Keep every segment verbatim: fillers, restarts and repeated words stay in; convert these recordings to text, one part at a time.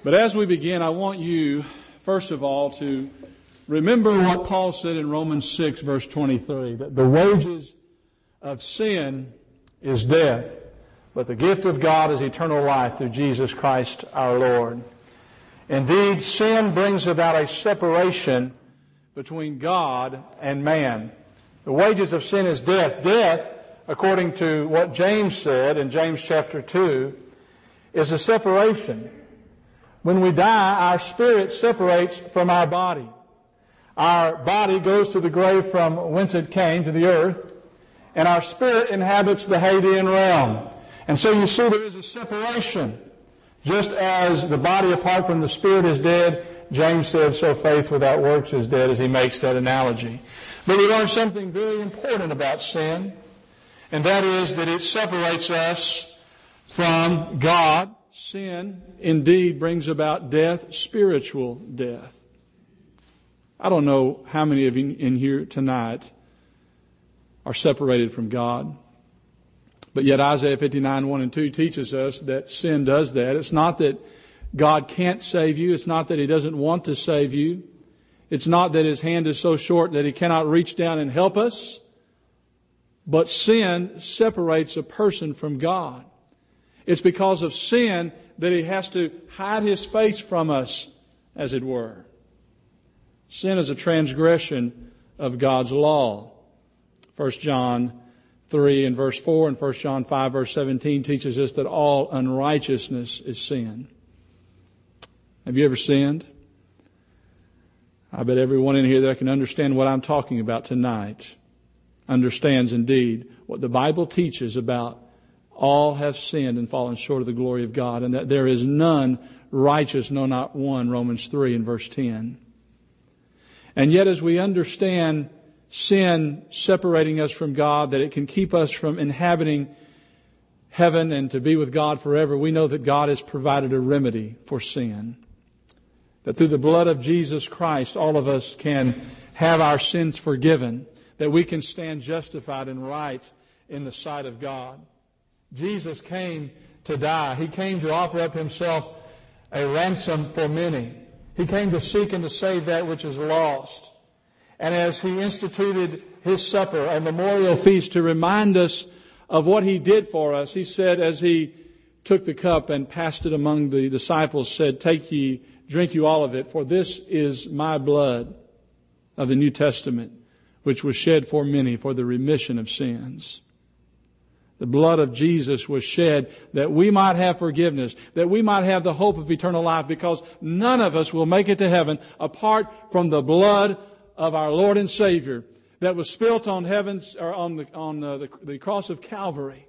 But as we begin, I want you, first of all, to remember what Paul said in Romans six, verse twenty-three, that the wages of sin is death, but the gift of God is eternal life through Jesus Christ our Lord. Indeed, sin brings about a separation between God and man. The wages of sin is death. Death, according to what James said in James chapter two, is a separation. When we die, our spirit separates from our body. Our body goes to the grave from whence it came, to the earth, and our spirit inhabits the Hadean realm. And so you see there is a separation. Just as the body apart from the spirit is dead, James says, so faith without works is dead, as he makes that analogy. But we learn something very important about sin, and that is that it separates us from God. Sin indeed brings about death, spiritual death. I don't know how many of you in here tonight are separated from God. But yet Isaiah fifty-nine, one and two teaches us that sin does that. It's not that God can't save you. It's not that He doesn't want to save you. It's not that His hand is so short that He cannot reach down and help us. But sin separates a person from God. It's because of sin that He has to hide His face from us, as it were. Sin is a transgression of God's law. First John three and verse four and First John five verse seventeen teaches us that all unrighteousness is sin. Have you ever sinned? I bet everyone in here that can understand what I'm talking about tonight understands indeed what the Bible teaches about all have sinned and fallen short of the glory of God, and that there is none righteous, no, not one, Romans three and verse ten. And yet as we understand sin separating us from God, that it can keep us from inhabiting heaven and to be with God forever, we know that God has provided a remedy for sin. That through the blood of Jesus Christ, all of us can have our sins forgiven, that we can stand justified and right in the sight of God. Jesus came to die. He came to offer up Himself a ransom for many. He came to seek and to save that which is lost. And as He instituted His supper, a memorial feast to remind us of what He did for us, He said, as He took the cup and passed it among the disciples, said, "Take ye, drink you all of it, for this is my blood of the New Testament, which was shed for many for the remission of sins." The blood of Jesus was shed that we might have forgiveness, that we might have the hope of eternal life, because none of us will make it to heaven apart from the blood of our Lord and Savior that was spilt on heaven's or on the on uh, the, the cross of Calvary.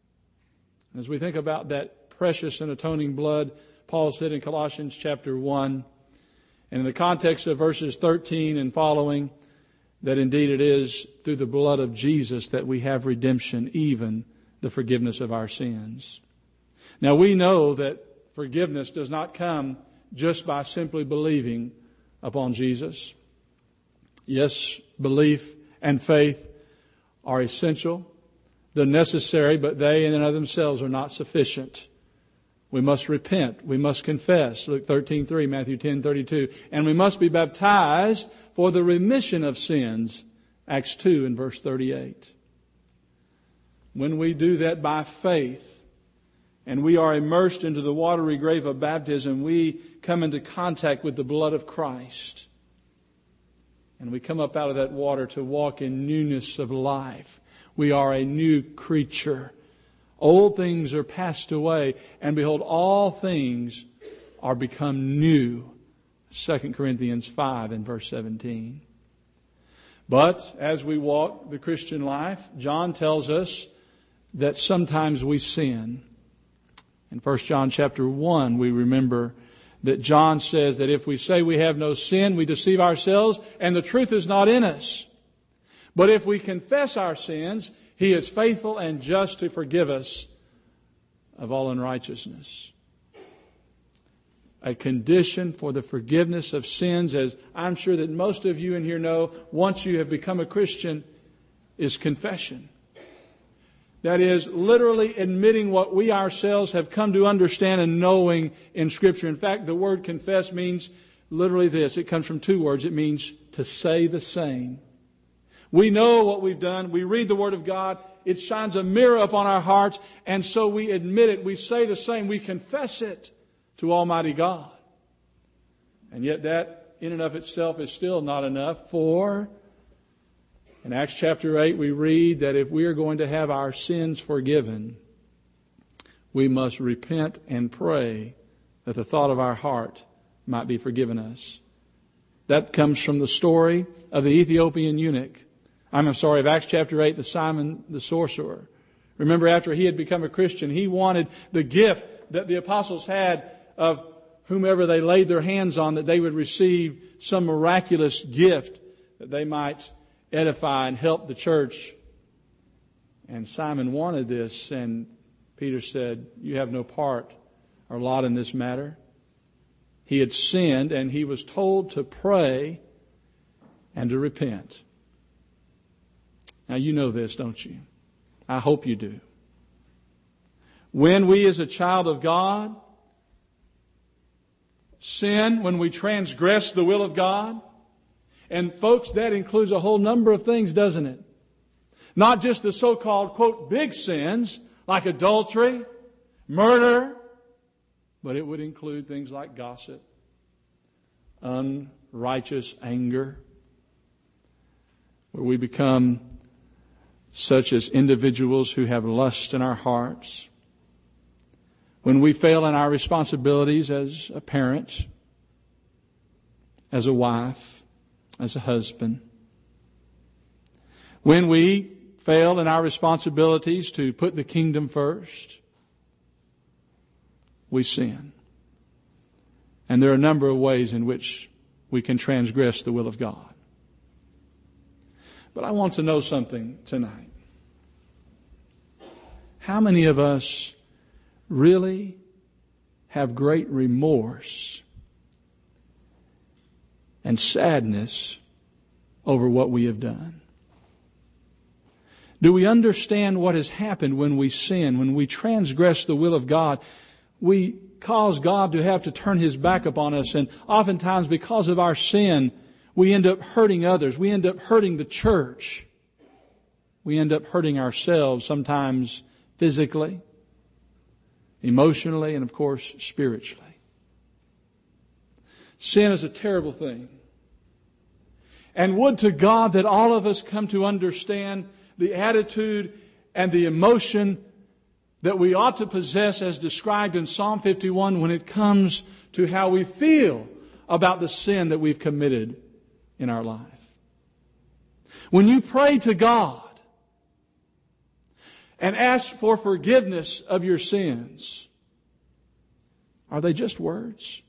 As we think about that precious and atoning blood, Paul said in Colossians chapter one, and in the context of verses thirteen and following, that indeed it is through the blood of Jesus that we have redemption, even the forgiveness of our sins. Now we know that forgiveness does not come just by simply believing upon Jesus. Yes, belief and faith are essential. They're necessary, but they in and of themselves are not sufficient. We must repent. We must confess. Luke thirteen three, Matthew ten thirty-two. And we must be baptized for the remission of sins. Acts two and verse thirty-eight. When we do that by faith, and we are immersed into the watery grave of baptism, we come into contact with the blood of Christ. And we come up out of that water to walk in newness of life. We are a new creature. Old things are passed away, and behold, all things are become new. Second Corinthians five and verse seventeen. But as we walk the Christian life, John tells us that sometimes we sin. In First John chapter one, we remember that John says that if we say we have no sin, we deceive ourselves, and the truth is not in us. But if we confess our sins, He is faithful and just to forgive us of all unrighteousness. A condition for the forgiveness of sins, as I'm sure that most of you in here know, once you have become a Christian, is confession. That is, literally admitting what we ourselves have come to understand and knowing in Scripture. In fact, the word confess means literally this. It comes from two words. It means to say the same. We know what we've done. We read the Word of God. It shines a mirror upon our hearts. And so we admit it. We say the same. We confess it to Almighty God. And yet that in and of itself is still not enough. For in Acts chapter eight we read that if we are going to have our sins forgiven, we must repent and pray that the thought of our heart might be forgiven us. That comes from the story of the Ethiopian eunuch. I'm sorry, of Acts chapter eight, the Simon the sorcerer. Remember, after he had become a Christian, he wanted the gift that the apostles had of whomever they laid their hands on, that they would receive some miraculous gift that they might edify and help the church. And Simon wanted this, and Peter said, "You have no part or lot in this matter." He had sinned, and he was told to pray and to repent. Now you know this, don't you? I hope you do. When we as a child of God sin, when we transgress the will of God, and folks, that includes a whole number of things, doesn't it? Not just the so-called, quote, big sins like adultery, murder, but it would include things like gossip, unrighteous anger, where we become such as individuals who have lust in our hearts. When we fail in our responsibilities as a parent, as a wife, as a husband. When we fail in our responsibilities to put the kingdom first, we sin. And there are a number of ways in which we can transgress the will of God. But I want to know something tonight. How many of us really have great remorse and sadness over what we have done? Do we understand what has happened when we sin, when we transgress the will of God? We cause God to have to turn His back upon us, and oftentimes because of our sin, we end up hurting others. We end up hurting the church. We end up hurting ourselves, sometimes physically, emotionally, and of course, spiritually. Sin is a terrible thing. And would to God that all of us come to understand the attitude and the emotion that we ought to possess as described in Psalm fifty-one when it comes to how we feel about the sin that we've committed in our life. When you pray to God and ask for forgiveness of your sins, are they just words?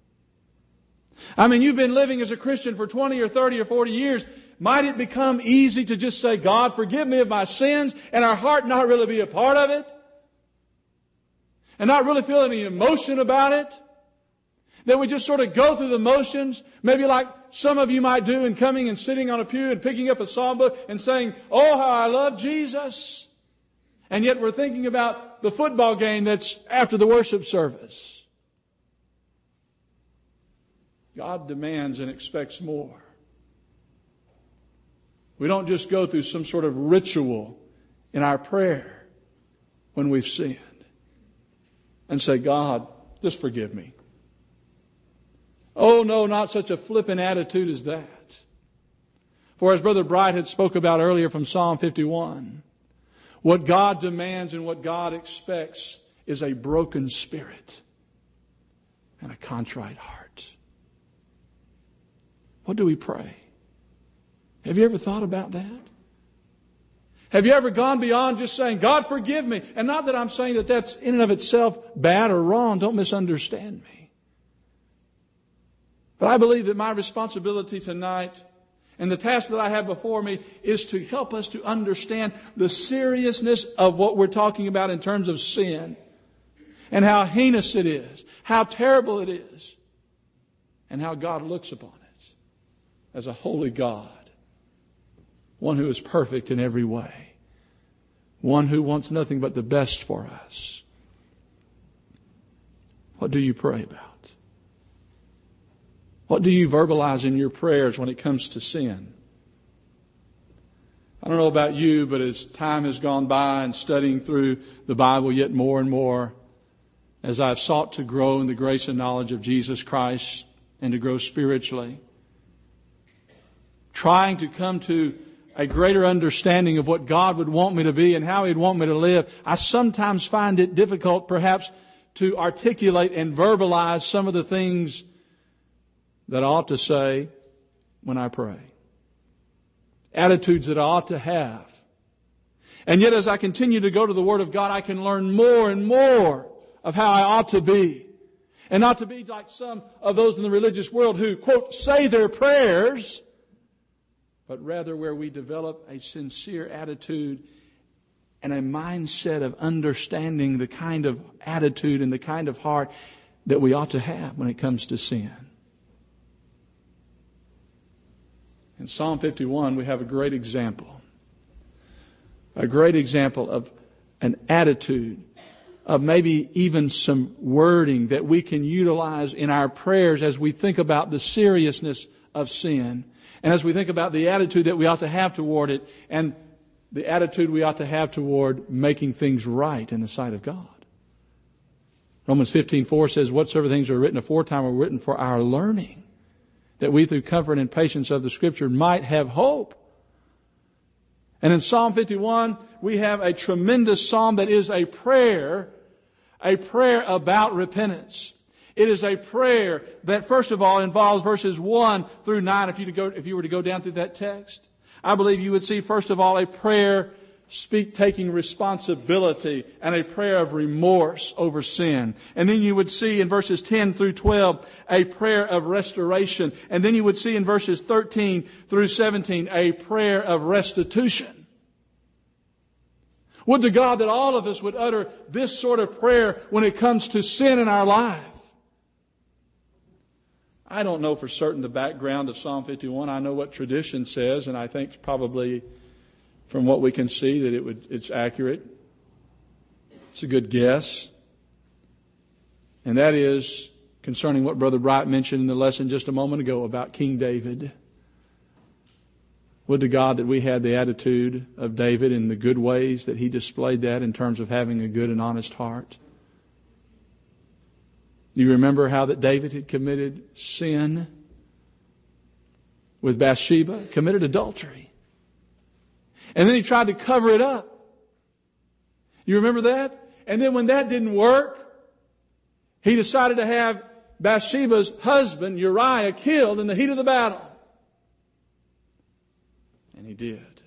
I mean, you've been living as a Christian for twenty or thirty or forty years. Might it become easy to just say, "God, forgive me of my sins," and our heart not really be a part of it? And not really feel any emotion about it? That we just sort of go through the motions, maybe like some of you might do in coming and sitting on a pew and picking up a psalm book and saying, "Oh, how I love Jesus." And yet we're thinking about the football game that's after the worship service. God demands and expects more. We don't just go through some sort of ritual in our prayer when we've sinned and say, "God, just forgive me." Oh no, not such a flippant attitude as that. For as Brother Bright had spoke about earlier from Psalm fifty-one, what God demands and what God expects is a broken spirit and a contrite heart. What do we pray? Have you ever thought about that? Have you ever gone beyond just saying, "God, forgive me"? And not that I'm saying that that's in and of itself bad or wrong. Don't misunderstand me. But I believe that my responsibility tonight and the task that I have before me is to help us to understand the seriousness of what we're talking about in terms of sin and how heinous it is, how terrible it is, and how God looks upon it as a holy God, one who is perfect in every way. one who wants nothing but the best for us. What do you pray about? What do you verbalize in your prayers when it comes to sin? I don't know about you, but as time has gone by and studying through the Bible yet more and more, as I've sought to grow in the grace and knowledge of Jesus Christ and to grow spiritually, trying to come to a greater understanding of what God would want me to be and how He'd want me to live, I sometimes find it difficult perhaps to articulate and verbalize some of the things that I ought to say when I pray. Attitudes that I ought to have. And yet as I continue to go to the Word of God, I can learn more and more of how I ought to be. And not to be like some of those in the religious world who, quote, say their prayers, but rather where we develop a sincere attitude and a mindset of understanding the kind of attitude and the kind of heart that we ought to have when it comes to sin. In Psalm fifty-one, we have a great example. A great example of an attitude, of maybe even some wording that we can utilize in our prayers as we think about the seriousness of sin. And as we think about the attitude that we ought to have toward it, and the attitude we ought to have toward making things right in the sight of God. Romans fifteen four says, whatsoever things are written aforetime are written for our learning, that we through comfort and patience of the Scripture might have hope. And in Psalm fifty-one, we have a tremendous psalm that is a prayer, a prayer about repentance. It is a prayer that first of all involves verses one through nine. If you, to go, if you were to go down through that text, I believe you would see first of all a prayer speak taking responsibility and a prayer of remorse over sin. And then you would see in verses ten through twelve a prayer of restoration. And then you would see in verses thirteen through seventeen a prayer of restitution. Would to God that all of us would utter this sort of prayer when it comes to sin in our life. I don't know for certain the background of Psalm fifty-one. I know what tradition says, and I think probably from what we can see that it would, it's accurate. It's a good guess. And that is concerning what Brother Bright mentioned in the lesson just a moment ago about King David. Would to God that we had the attitude of David in the good ways that he displayed that in terms of having a good and honest heart. You remember how that David had committed sin with Bathsheba, committed adultery. And then he tried to cover it up. You remember that? And then when that didn't work, he decided to have Bathsheba's husband, Uriah, killed in the heat of the battle. And he did.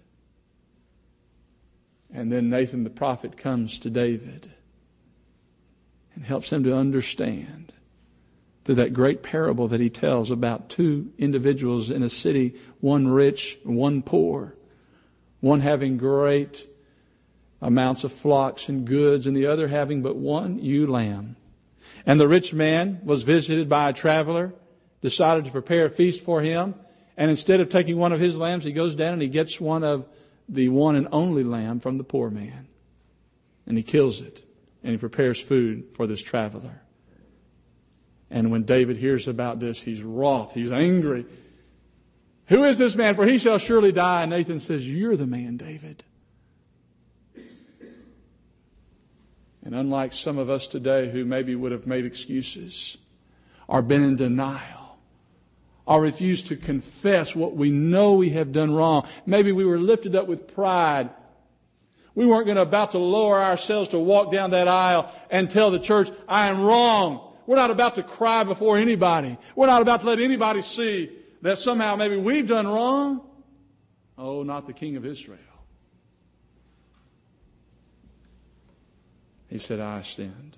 And then Nathan the prophet comes to David and helps him to understand through that great parable that he tells about two individuals in a city, one rich, one poor. One having great amounts of flocks and goods, and the other having but one ewe lamb. And the rich man was visited by a traveler, decided to prepare a feast for him, and instead of taking one of his lambs, he goes down and he gets one of the one and only lamb from the poor man. And he kills it, and he prepares food for this traveler. And when David hears about this, he's wroth, he's angry. Who is this man? For he shall surely die. And Nathan says, you're the man, David. And unlike some of us today who maybe would have made excuses or been in denial or refused to confess what we know we have done wrong, maybe we were lifted up with pride. We weren't going to about to lower ourselves to walk down that aisle and tell the church, I am wrong. We're not about to cry before anybody. We're not about to let anybody see that somehow maybe we've done wrong. Oh, not the King of Israel. He said, I sinned.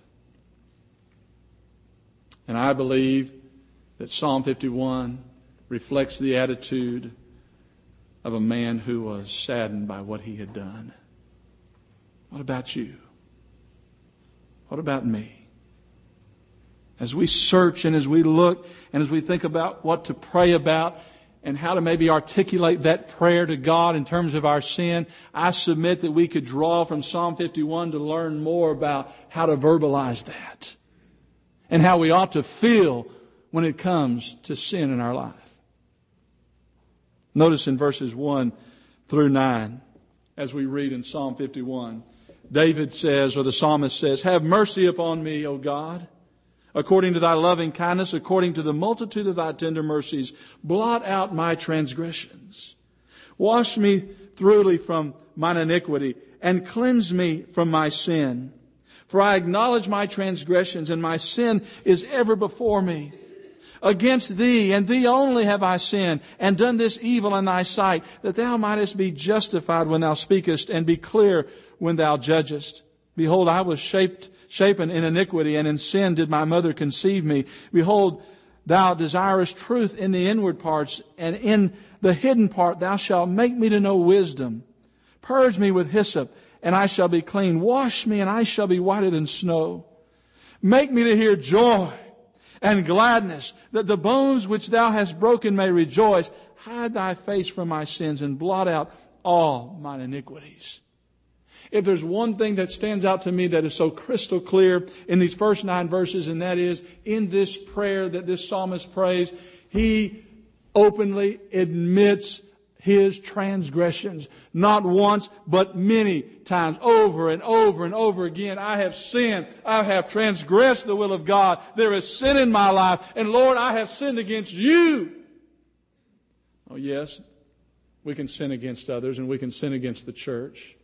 And I believe that Psalm fifty-one reflects the attitude of a man who was saddened by what he had done. What about you? What about me? As we search and as we look and as we think about what to pray about and how to maybe articulate that prayer to God in terms of our sin, I submit that we could draw from Psalm fifty-one to learn more about how to verbalize that and how we ought to feel when it comes to sin in our life. Notice in verses one through nine, as we read in Psalm fifty-one, David says, or the psalmist says, "Have mercy upon me, O God, according to thy loving kindness, according to the multitude of thy tender mercies, blot out my transgressions. Wash me thoroughly from mine iniquity, and cleanse me from my sin. For I acknowledge my transgressions, and my sin is ever before me. Against thee, and thee only have I sinned, and done this evil in thy sight, that thou mightest be justified when thou speakest, and be clear when thou judgest. Behold, I was shaped, shapen in iniquity, and in sin did my mother conceive me. Behold, thou desirest truth in the inward parts, and in the hidden part thou shalt make me to know wisdom. Purge me with hyssop, and I shall be clean. Wash me, and I shall be whiter than snow. Make me to hear joy and gladness, that the bones which thou hast broken may rejoice. Hide thy face from my sins, and blot out all mine iniquities." If there's one thing that stands out to me that is so crystal clear in these first nine verses, and that is in this prayer that this psalmist prays, he openly admits his transgressions. Not once, but many times, over and over and over again. I have sinned. I have transgressed the will of God. There is sin in my life. And Lord, I have sinned against you. Oh yes, we can sin against others, and we can sin against the church.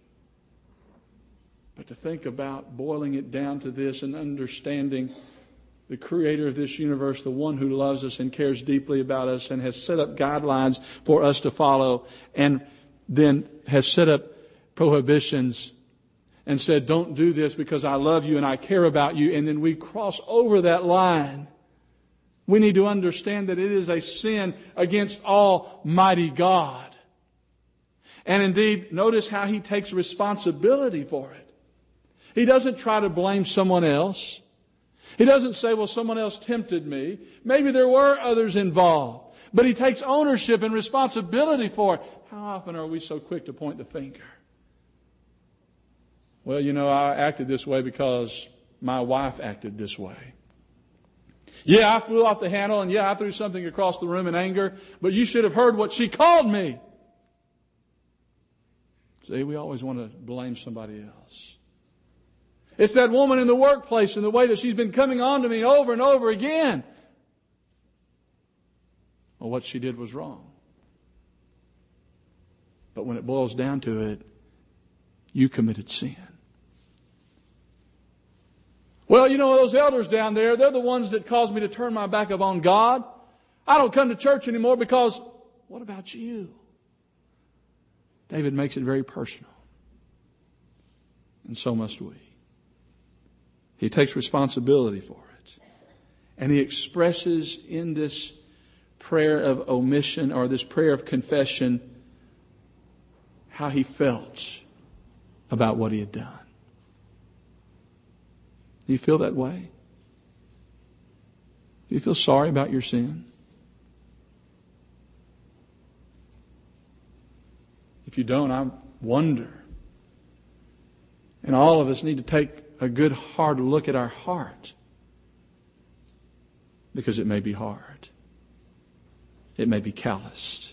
But to think about boiling it down to this and understanding the Creator of this universe, the one who loves us and cares deeply about us and has set up guidelines for us to follow, and then has set up prohibitions and said, don't do this because I love you and I care about you, and then we cross over that line. We need to understand that it is a sin against Almighty God. And indeed, notice how he takes responsibility for it. He doesn't try to blame someone else. He doesn't say, well, someone else tempted me. Maybe there were others involved. But he takes ownership and responsibility for it. How often are we so quick to point the finger? Well, you know, I acted this way because my wife acted this way. Yeah, I flew off the handle, and yeah, I threw something across the room in anger, but you should have heard what she called me. See, we always want to blame somebody else. It's that woman in the workplace and the way that she's been coming on to me over and over again. Well, what she did was wrong. But when it boils down to it, you committed sin. Well, you know, those elders down there, they're the ones that caused me to turn my back upon God. I don't come to church anymore because, what about you? David makes it very personal. And so must we. He takes responsibility for it. And he expresses in this prayer of omission, or this prayer of confession, how he felt about what he had done. Do you feel that way? Do you feel sorry about your sin? If you don't, I wonder. And all of us need to take a good hard look at our heart, because it may be hard. It may be calloused.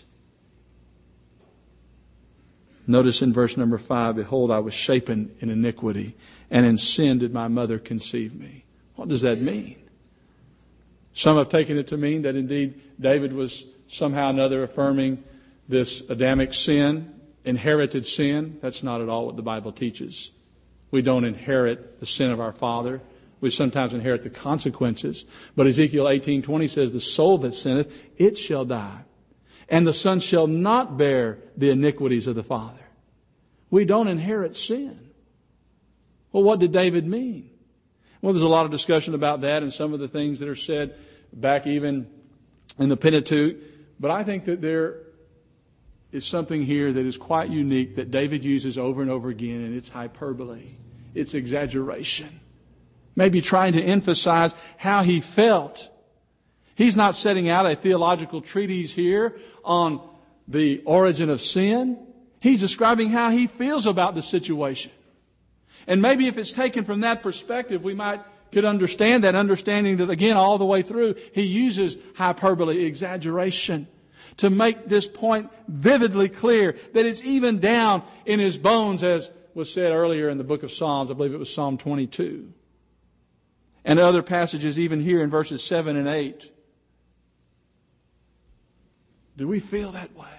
Notice in verse number five, behold, I was shapen in iniquity, and in sin did my mother conceive me. What does that mean? Some have taken it to mean that indeed David was somehow or another affirming this Adamic sin, inherited sin. That's not at all what the Bible teaches. We don't inherit the sin of our father. We sometimes inherit the consequences. But Ezekiel eighteen twenty says, the soul that sinneth, it shall die. And the son shall not bear the iniquities of the father. We don't inherit sin. Well, what did David mean? Well, there's a lot of discussion about that and some of the things that are said back even in the Pentateuch. But I think that there is something here that is quite unique that David uses over and over again, and it's hyperbole. It's exaggeration. Maybe trying to emphasize how he felt. He's not setting out a theological treatise here on the origin of sin. He's describing how he feels about the situation. And maybe if it's taken from that perspective, we might could understand that, understanding that, again, all the way through, he uses hyperbole, exaggeration, to make this point vividly clear, that it's even down in his bones, as was said earlier in the book of Psalms. I believe it was Psalm twenty-two. And other passages even here in verses seven and eight. Do we feel that way?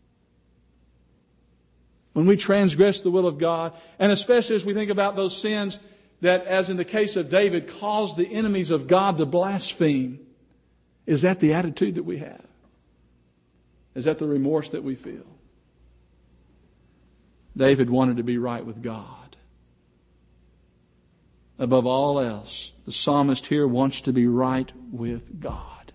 When we transgress the will of God, and especially as we think about those sins that, as in the case of David, caused the enemies of God to blaspheme, is that the attitude that we have? Is that the remorse that we feel? David wanted to be right with God. Above all else, the psalmist here wants to be right with God.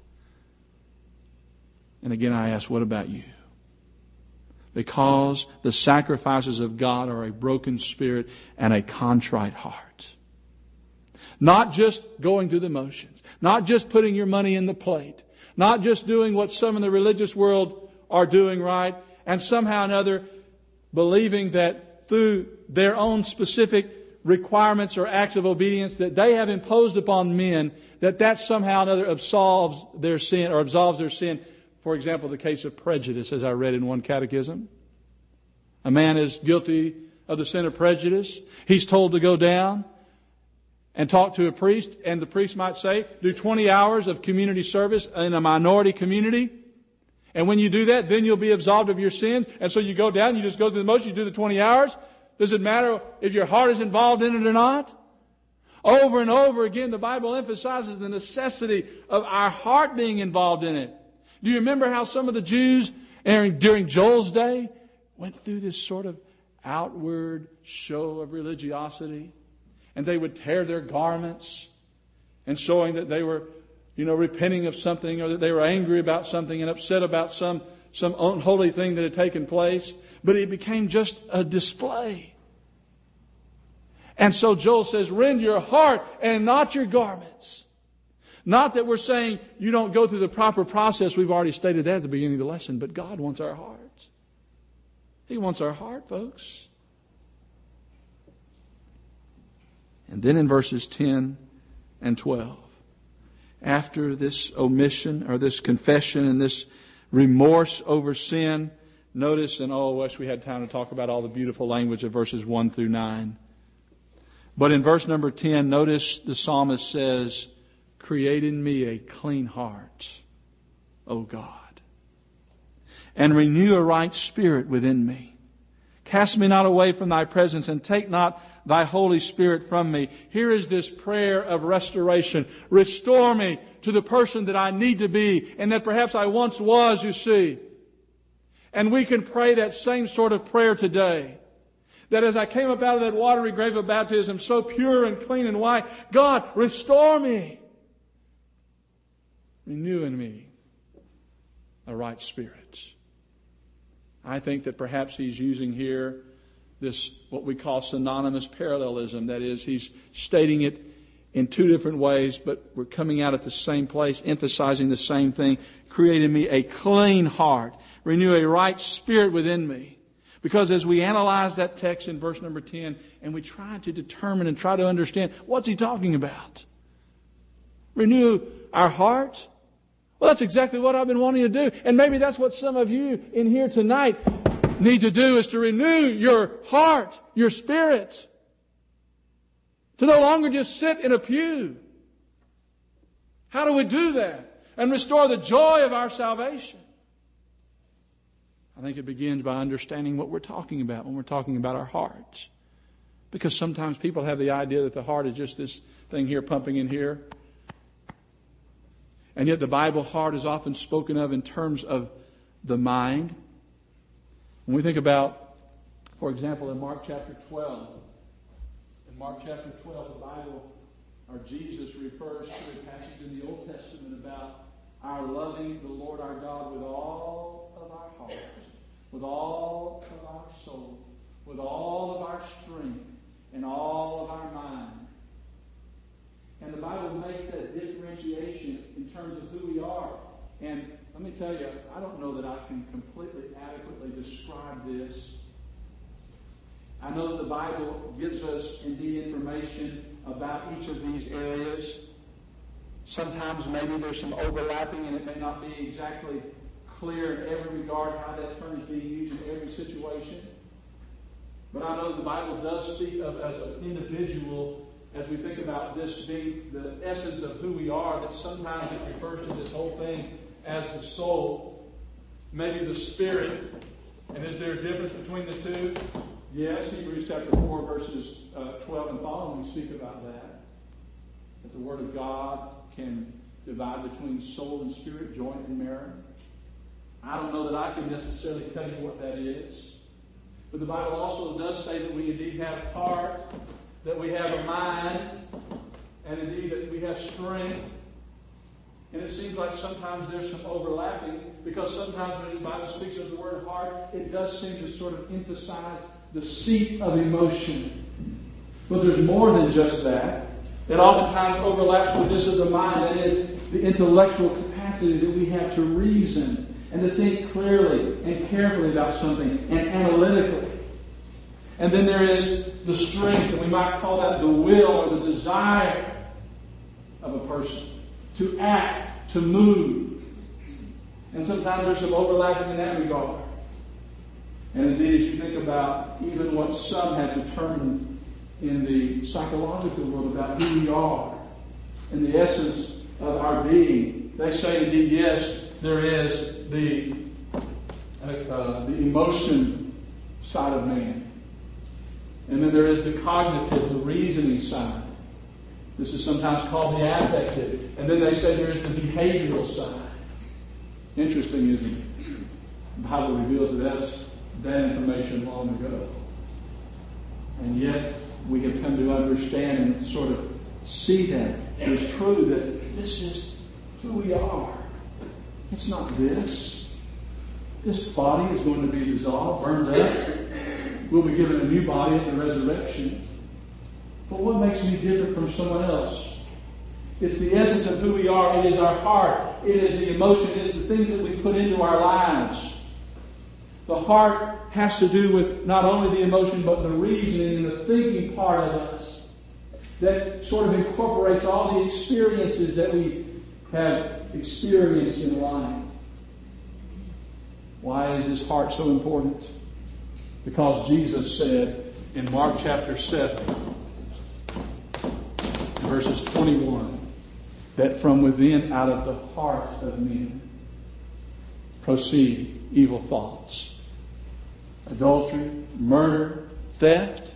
And again, I ask, what about you? Because the sacrifices of God are a broken spirit and a contrite heart. Not just going through the motions. Not just putting your money in the plate. Not just doing what some in the religious world are doing right. And somehow or another believing that through their own specific requirements or acts of obedience that they have imposed upon men, that that somehow or another absolves their sin or absolves their sin. For example, the case of prejudice, as I read in one catechism. A man is guilty of the sin of prejudice. He's told to go down and talk to a priest, and the priest might say, do twenty hours of community service in a minority community. And when you do that, then you'll be absolved of your sins. And so you go down, you just go through the motion, you do the twenty hours. Does it matter if your heart is involved in it or not? Over and over again, the Bible emphasizes the necessity of our heart being involved in it. Do you remember how some of the Jews during Joel's day went through this sort of outward show of religiosity? And they would tear their garments and showing that they were, you know, repenting of something, or that they were angry about something and upset about some, some unholy thing that had taken place. But it became just a display. And so Joel says, rend your heart and not your garments. Not that we're saying you don't go through the proper process. We've already stated that at the beginning of the lesson. But God wants our hearts. He wants our heart, folks. And then in verses ten and twelve, after this omission or this confession and this remorse over sin, notice, and oh, I wish we had time to talk about all the beautiful language of verses one through nine. But in verse number ten, notice the psalmist says, create in me a clean heart, O God, and renew a right spirit within me. Cast me not away from thy presence, and take not thy Holy Spirit from me. Here is this prayer of restoration. Restore me to the person that I need to be, and that perhaps I once was, you see. And we can pray that same sort of prayer today. That as I came up out of that watery grave of baptism, so pure and clean and white, God, restore me. Renew in me a right spirit. I think that perhaps he's using here this, what we call synonymous parallelism. That is, he's stating it in two different ways, but we're coming out at the same place, emphasizing the same thing. Create in me a clean heart. Renew a right spirit within me. Because as we analyze that text in verse number ten, and we try to determine and try to understand, what's he talking about? Renew our heart? Well, that's exactly what I've been wanting to do. And maybe that's what some of you in here tonight need to do, is to renew your heart, your spirit. To no longer just sit in a pew. How do we do that? And restore the joy of our salvation. I think it begins by understanding what we're talking about when we're talking about our hearts. Because sometimes people have the idea that the heart is just this thing here pumping in here. And yet the Bible heart is often spoken of in terms of the mind. When we think about, for example, in Mark chapter twelve, in Mark chapter twelve, the Bible, or Jesus refers to a passage in the Old Testament about our loving the Lord our God with all of our heart, with all of our soul, with all of our strength, and all of our mind. And the Bible makes that differentiation in terms of who we are And let me tell you, I don't know that I can completely adequately describe this. I know that the Bible gives us indeed information about each of these areas. Sometimes maybe there's some overlapping and it may not be exactly clear in every regard how that term is being used in every situation. But I know the Bible does speak of as an individual, as we think about this being the essence of who we are, that sometimes it refers to this whole thing as the soul, maybe the spirit. And is there a difference between the two? Yes, Hebrews chapter four, verses uh, twelve and following speak about that. That the Word of God can divide between soul and spirit, joint and marrow. I don't know that I can necessarily tell you what that is. But the Bible also does say that we indeed have heart, that we have a mind, and indeed that we have strength. And it seems like sometimes there's some overlapping, because sometimes when the Bible speaks of the word heart, it does seem to sort of emphasize the seat of emotion. But there's more than just that. It oftentimes overlaps with this of the mind, that is, the intellectual capacity that we have to reason and to think clearly and carefully about something and analytically. And then there is the strength, and we might call that the will or the desire of a person to act, to move. And sometimes there's some overlapping in that regard. And indeed, as you think about even what some have determined in the psychological world about who we are and the essence of our being, they say indeed, yes, there is the uh, the emotion side of man. And then there is the cognitive, the reasoning side. This is sometimes called the affective. And then they say there is the behavioral side. Interesting, isn't it? The Bible reveals to us that information long ago. And yet we have come to understand and sort of see that it's true that this is who we are. It's not this. This body is going to be dissolved, burned up. We'll be given a new body at the resurrection. But what makes me different from someone else? It's the essence of who we are. It is our heart. It is the emotion. It is the things that we put into our lives. The heart has to do with not only the emotion, but the reasoning and the thinking part of us that sort of incorporates all the experiences that we have experienced in life. Why is this heart so important? Because Jesus said in Mark chapter seven, verses twenty-one, that from within, out of the heart of men, proceed evil thoughts. Adultery, murder, theft.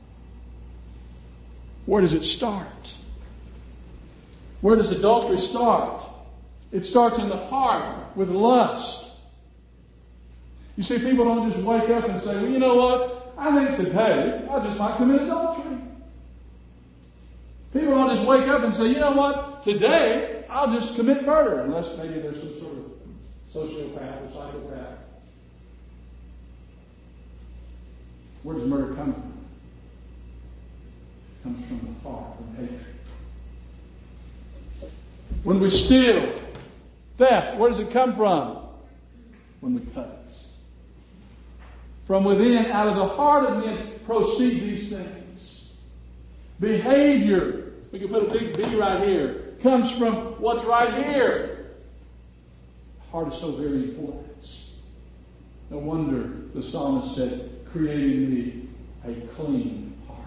Where does it start? Where does adultery start? It starts in the heart with lust. You see, people don't just wake up and say, well, you know what? I think today I just might commit adultery. People don't just wake up and say, you know what? Today I'll just commit murder. Unless maybe there's some sort of sociopath or psychopath. Where does murder come from? It comes from the heart, from hatred. When we steal, theft, where does it come from? When we covet. From within, out of the heart of men, proceed these things. Behavior, we can put a big B right here, comes from what's right here. The heart is so very important. No wonder the psalmist said, creating me a clean heart.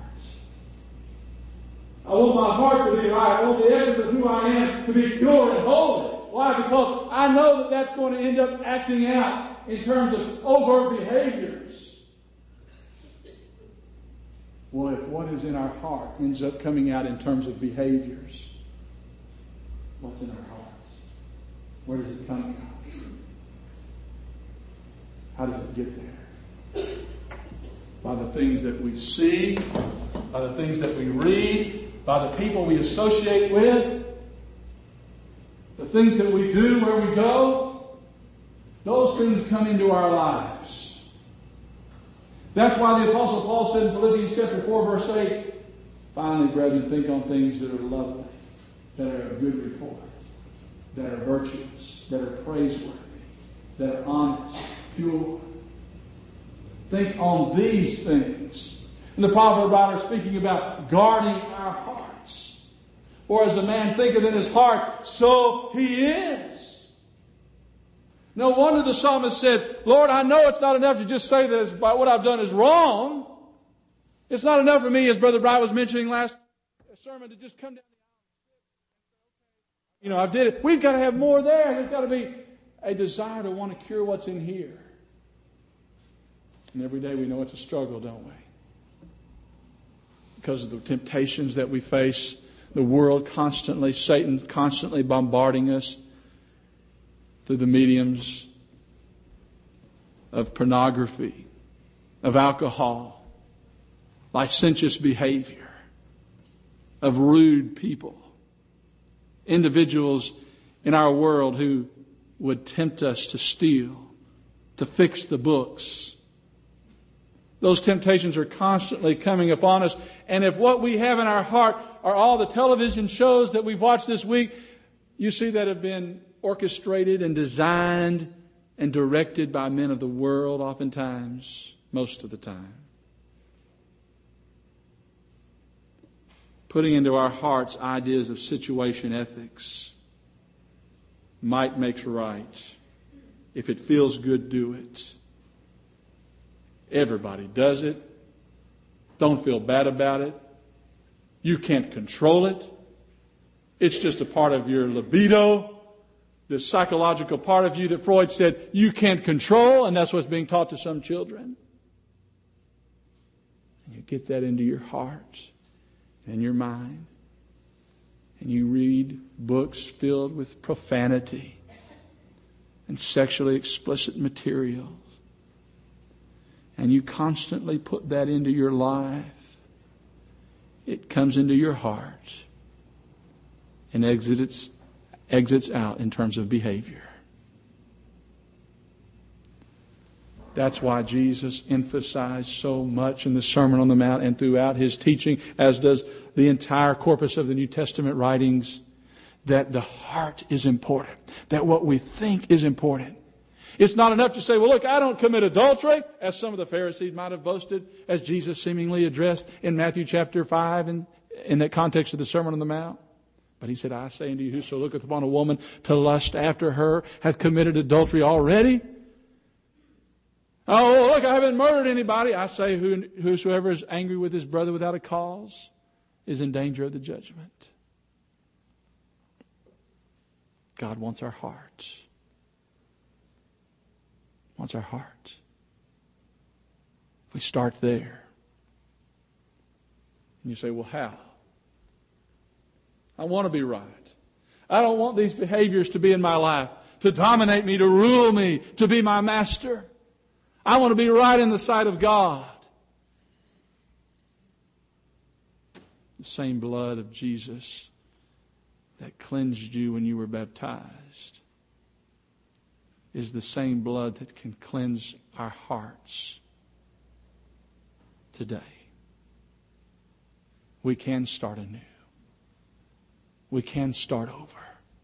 I want my heart to be right. I want the essence of who I am to be pure and holy. Why? Because I know that that's going to end up acting out in terms of overt behaviors. Well, if what is in our heart ends up coming out in terms of behaviors, what's in our hearts? Where does it come from? How does it get there? By the things that we see, by the things that we read, by the people we associate with, the things that we do where we go. Those things come into our lives. That's why the Apostle Paul said in Philippians chapter four, verse eight, finally, brethren, think on things that are lovely, that are of good report. that are virtuous, that are praiseworthy, that are honest, pure. Think on these things. And the proverb writer speaking about guarding our hearts. For as a man thinketh in his heart, so he is. No wonder the psalmist said, Lord, I know it's not enough to just say that it's, what I've done is wrong. It's not enough for me, as Brother Bright was mentioning last sermon, to just come down the aisle. You know, I did it. We've got to have more there. There's got to be a desire to want to cure what's in here. And every day we know it's a struggle, don't we? Because of the temptations that we face, the world constantly, Satan constantly bombarding us through the mediums of pornography, of alcohol, licentious behavior, of rude people, individuals in our world who would tempt us to steal, to fix the books. Those temptations are constantly coming upon us. And if what we have in our heart are all the television shows that we've watched this week, you see that have been orchestrated and designed and directed by men of the world oftentimes, most of the time. Putting into our hearts ideas of situation ethics. Might makes right. If it feels good, do it. Everybody does it. Don't feel bad about it. You can't control it. It's just a part of your libido, this psychological part of you that Freud said you can't control, and that's what's being taught to some children. And you get that into your heart and your mind, and you read books filled with profanity and sexually explicit material. And you constantly put that into your life. It comes into your heart and exits, exits out in terms of behavior. That's why Jesus emphasized so much in the Sermon on the Mount and throughout His teaching, as does the entire corpus of the New Testament writings, that the heart is important, that what we think is important. It's not enough to say, well, look, I don't commit adultery, as some of the Pharisees might have boasted, as Jesus seemingly addressed in Matthew chapter five and in that context of the Sermon on the Mount. But He said, I say unto you, whoso looketh upon a woman to lust after her hath committed adultery already. Oh, look, I haven't murdered anybody. I say, whosoever is angry with his brother without a cause is in danger of the judgment. God wants our hearts. Wants our heart. If we start there, and you say, well, how? I want to be right. I don't want these behaviors to be in my life, to dominate me, to rule me, to be my master. I want to be right in the sight of God. The same blood of Jesus that cleansed you when you were baptized is the same blood that can cleanse our hearts today. We can start anew. We can start over.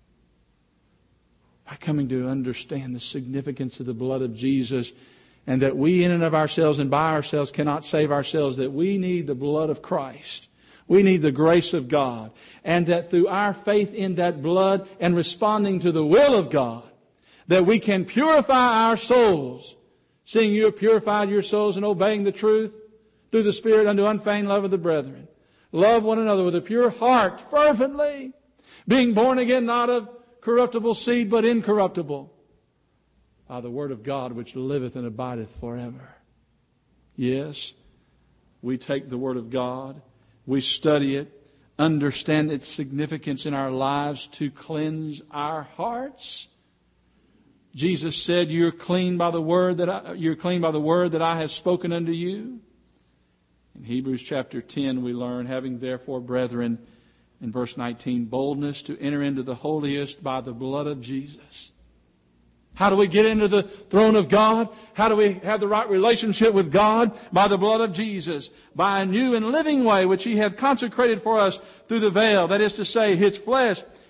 By coming to understand the significance of the blood of Jesus, and that we in and of ourselves and by ourselves cannot save ourselves, that we need the blood of Christ. We need the grace of God. And that through our faith in that blood and responding to the will of God, that we can purify our souls, seeing you have purified your souls and obeying the truth through the Spirit unto unfeigned love of the brethren. Love one another with a pure heart, fervently, being born again not of corruptible seed, but incorruptible, by the word of God which liveth and abideth forever. Yes, we take the word of God, we study it, understand its significance in our lives to cleanse our hearts. Jesus said, "You're clean by the word that I, you're clean by the word that I have spoken unto you." In Hebrews chapter ten, we learn, having therefore, brethren, in verse nineteen, boldness to enter into the holiest by the blood of Jesus. How do we get into the throne of God? How do we have the right relationship with God? By the blood of Jesus. By a new and living way which He hath consecrated for us through the veil. That is to say, His flesh,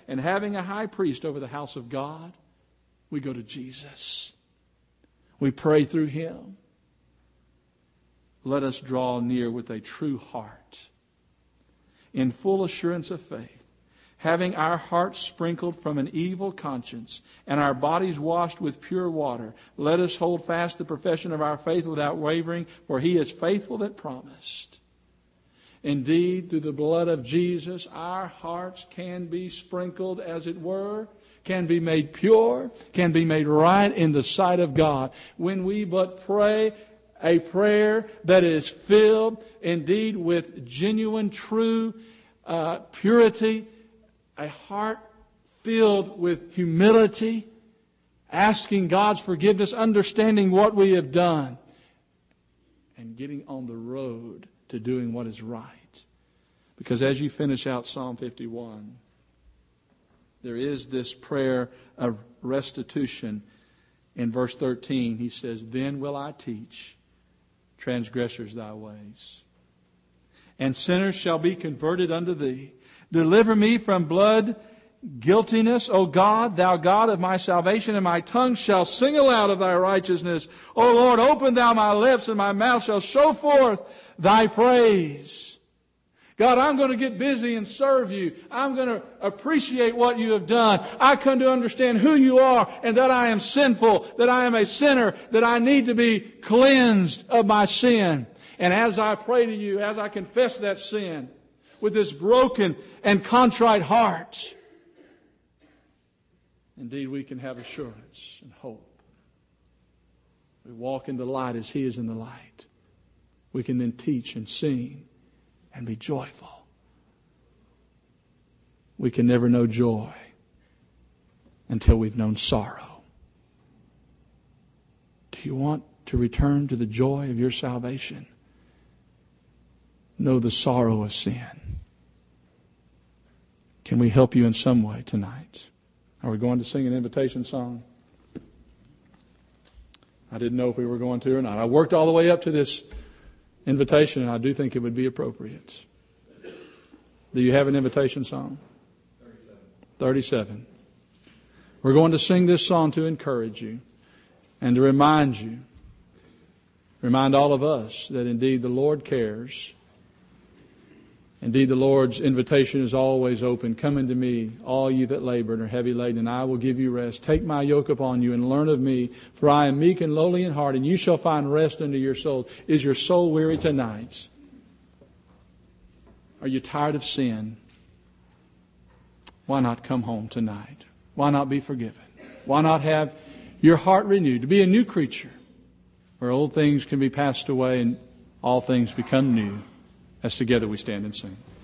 And having a high priest over the house of God, we go to Jesus. We pray through Him. Let us draw near with a true heart, in full assurance of faith, having our hearts sprinkled from an evil conscience and our bodies washed with pure water. Let us hold fast the profession of our faith without wavering, for He is faithful that promised. Indeed, through the blood of Jesus, our hearts can be sprinkled, as it were, can be made pure, can be made right in the sight of God, when we but pray a prayer that is filled indeed with genuine, true uh, purity, a heart filled with humility, asking God's forgiveness, understanding what we have done, and getting on the road to doing what is right. Because as you finish out Psalm fifty-one, there is this prayer of restitution. In verse thirteen, he says, "Then will I teach transgressors thy ways, and sinners shall be converted unto thee. Deliver me from blood guiltiness, O God, thou God of my salvation, and my tongue shall sing aloud of thy righteousness. O Lord, open thou my lips, and my mouth shall show forth thy praise." God, I'm going to get busy and serve you. I'm going to appreciate what you have done. I come to understand who you are and that I am sinful, that I am a sinner, that I need to be cleansed of my sin. And as I pray to you, as I confess that sin with this broken and contrite heart, indeed we can have assurance and hope. We walk in the light as He is in the light. We can then teach and sing and be joyful. We can never know joy until we've known sorrow. Do you want to return to the joy of your salvation? Know the sorrow of sin. Can we help you in some way tonight? Are we going to sing an invitation song? I didn't know if we were going to or not. I worked all the way up to this invitation, and I do think it would be appropriate. Do you have an invitation song? thirty-seven. thirty-seven. We're going to sing this song to encourage you and to remind you, remind all of us that indeed the Lord cares. Indeed, the Lord's invitation is always open. Come unto me, all you that labor and are heavy laden, and I will give you rest. Take my yoke upon you and learn of me, for I am meek and lowly in heart, and you shall find rest unto your soul. Is your soul weary tonight? Are you tired of sin? Why not come home tonight? Why not be forgiven? Why not have your heart renewed to be a new creature, where old things can be passed away and all things become new, as together we stand and sing.